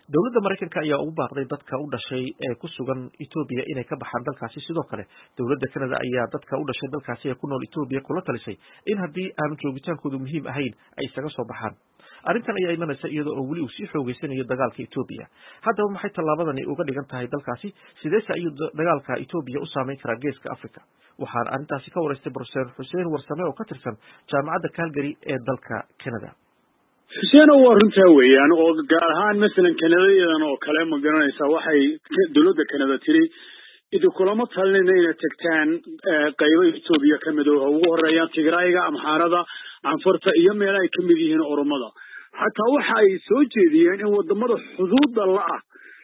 dowladda Mareykanka ayaa ugu baaqday dadka u dhashay ee ku sugan Itoobiya inay ka baxaan dalkaasi sidoo kale dowladda Canada ayaa dadka u dhashay dalkaasi ee ku nool Itoobiya kula talisay in haddii aan joogitaankoodu muhiim ahayn ay isaga soo baxaan arrintan ayaa imanaysa iyadoo oo weli uu sii xoogeysanayo dagaalka Itoobiya haddaba maxay tallaabadani uga dhigan tahay dalkaasi sideese ayuu dagaalka Itoobiya u saameyn karaa geeska Afrika waxaan arrintaasi ka wareystay Professor Xuseen Warsame oo ka tirsan jaamacadda Calgary ee dalka Canada xuseen waa runtaa weeyaan oo gaar ahaan masalan kanadayadan oo kale ma garanaysaa waxay dowladda Canada tiri idin kulama talinayna inay tagtaan qaybo Itoobiya ka mid ah ugu horeeyaan Tigrayga Amxaarada Anfarta iyo meel ay ka mid yihiin Oromada xataa waxa ay soo jeediyeen in wadamada xuduudda la ah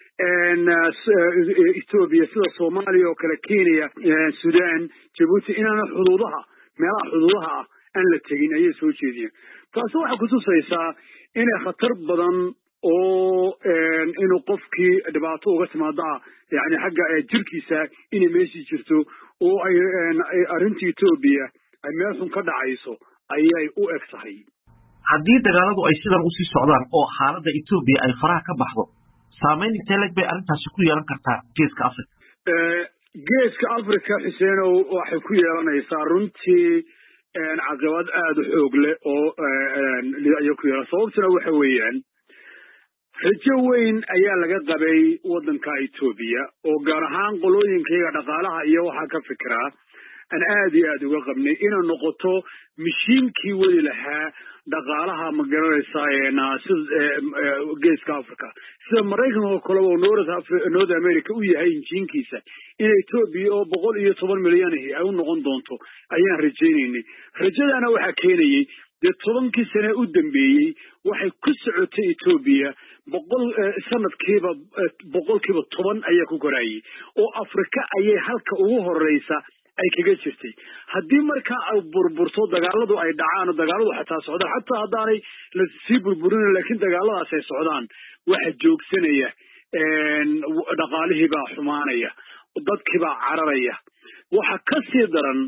Itoobiya sida Soomaaliya oo kale Kenya Sudan Djibouti inaan xuduudaha meelaha xuduudaha ah aan la tagin ayay soo jeediyeen taasi waxa ku tusaysaa inay khatar badan oo inuu qofkii dhibaato uga timaada yani xagga jirkiisa inay meeshii jirto oo ay arrintii Itoobiya ay meel xun ka dhacayso ayay u egtahay haddii dagaaladu ay sidan u sii socdaan oo xaaladda Itoobiya ay faraha ka baxdo saameyn intee leeg bay arrintaasi ku yeelan kartaa geeska Afrika geeska Afrika xuseen waxay ku yeelanaysaa runtii caqabad aad u xoog leh oo ay ku yeelan sababtuna waxa weeyaan rajo weyn ayaa laga qabay wadanka Itoobiya oo gaar ahaan qolooyinka dhaqaalaha iyo waxa ka fikraa an aad iyo aad uga qabnay inay noqoto mishiinkii wadi lahaa dhaqaalaha ma garanaysaa geeska Afrika sida Mareykanka oo kale oo North America u yahay injiinkiisa in Itoobiya oo 110 milyan ay u noqon doonto ayaan rajaynaynay rajadana waxa keenayay 10 sano u dambeeyay waxay ku socotay Itoobiya sanadkiiba 10% ayaa ku korayay oo Afrika ayay halka ugu horeysa ay kaga jirtay haddii marka ay burburto dagaaladu ay dhacaan dagaaladu xataa socdaan xataa hadaanay la sii burburin laakiin dagaaladaas ay socdaan waxa joogsanaya dhaqaalihii baa xumaanaya dadkii baa cararaya waxa ka sii daran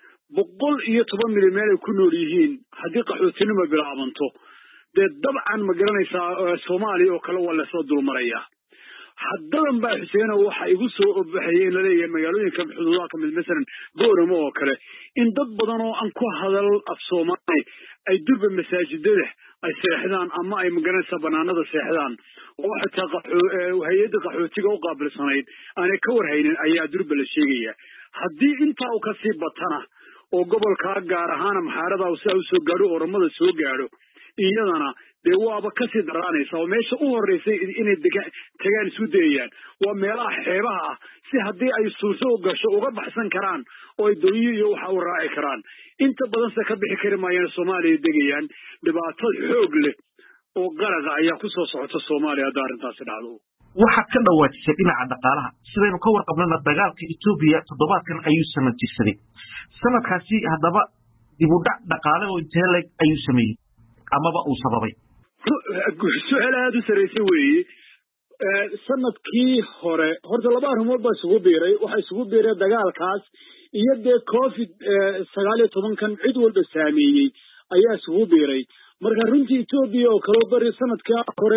110 milyan ay ku nool yihiin haddii qaxootinimo bilaabanto dabcan ma garanaysaa Soomaaliya oo kale waa la soo dulmaraya haddan baa Xuseen waxa igu soo obaxay in la leeyahay magaalooyinka xuduudaha ka mid mesela Booramo oo kale in dad badan oo aan ku hadal af Soomaali ay durba masaajidada ay seexdaan ama ay magaranaysaa banaanada seexdaan oo xataa hay'adda qaxootiga u qaabilsanayd aan ka warhaynin ayaa durba la sheegaya haddii inta uu ka sii batana oo gobolka gaar ahaan Amxaarada uu soo gaaro Oromada soo gaaro iyadana waaba ka sii daraanaysa oo meesha u horeysay inay tagaan isu dayaan waa meelaha xeebaha ah si haddii ay suurto gasho uga baxsan karaan oo ay dooyiyo iyo waxa u raaci karaan inta badan se ka bixi kari maayaan Soomaaliya degayaan dhibaato xoog leh oo qaraqa ayaa ku soo socota Soomaaliya arrintaasi dhacdo waxa ka dhawaajisay dhinaca dhaqaalaha sidaynu ka warqabnana dagaalka Itoobiya toddobaadkan ayuu sameeyay sanadkaasi haddaba dib u dhac dhaqaale oo intee leeg ayuu sameeyay amaba uu sababay su'aal aad u sareysay weeye sanadkii hore horta laba arrimood baa isugu biiray waxa isugu biiray dagaalkaas iyo COVID-19 kan cid walba saameeyay ayaa isugu biiray marka runtii Itoobiya oo kale bari sanadkii hore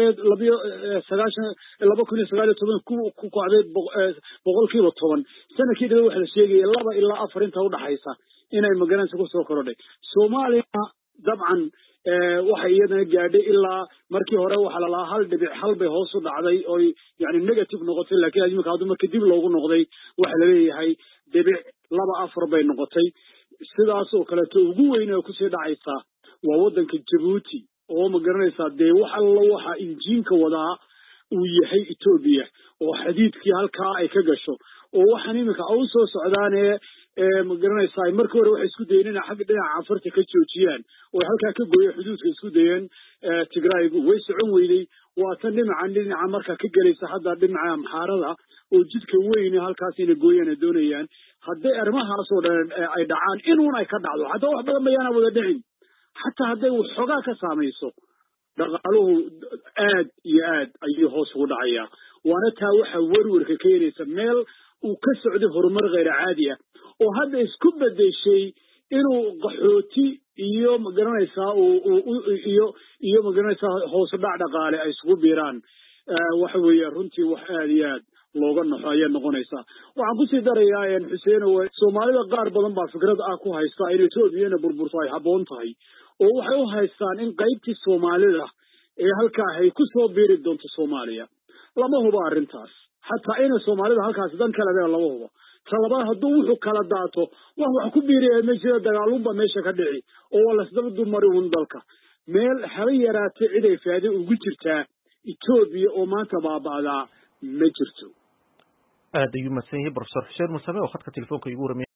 2019 ku kacday 10% sanadkii dhow waxa la sheegay 2 ilaa 4 inta u dhaxaysa inay magaranaysa ku soo korodhay Soomaaliya dabcan waxa iyadana gaadhay ilaa markii hore waxa la lahaa 1.5 bay hoos u dhacday oo yani negative noqotay laakiin imika hadda markii dib loogu noqday waxa la leeyahay 2.4 bay noqotay sidaas oo kale ugu weyn oo ku sii dhacaysa waa wadanka Djibouti oo ma garanaysaa waxa injiinka wadaa uu yahay Itoobiya oo xadiidkii halka ay ka gasho oo waxaan imika u soo socdaanee ma garanaysaa markii hore waxay isku dayeen xagga dhinaca Anfarta ka joojiyaan oo halka ka gooyay xuduudka isku dayeen Tigraygu way socon weyday waa tan dhinaca marka ka galaysa hadda dhinaca Amxaarada oo jidka weyn halkaas inay gooyaan doonayaan hadday arrimahaas oo dhan ay dhacaan inuun ay ka dhacdo hadda wax badan bayana wada dhicin حتى هذا وحقا كساميسو دقالوه آد ياد أيه هوس ودعيا وانا تاوحا ورور كيني سميل وكسعده هرمر غير عادية وهذا يسكب دي الشيء إنه قحوتي إيو مقرنيسا إيو مقرنيسا هوس بعد قالي أي سكوب بيران waxa weeye runtii wax aad iyo aad looga naxo ayay noqonaysaa. waxaan kusii darayaa xuseeno soomaalida qaar badan baa fikrad ah ku haysta in etoobiyana burburto ay habboon tahay oo waxay u haystaan in qaybtii soomaalida ee halkaa ay ku soo biiri doonto soomaaliya. lama hubo arrintaas, xataa inay soomaalida halkaasi dan kale lama hubo. talabaad hadduu wuxuu kala daato wax ku biiraya ma jira, dagaalunba meesha ka dhici oo waa lasdaba dumari un dalka. meel haba yaraatee cid ay faa'iido ugu jirtaa Ethiopia oo maanta baaba'daa ma jirto. aad ayuu mahadsan yahay Professor Xuseen Musabe oo khadka telefoonka igu waramay.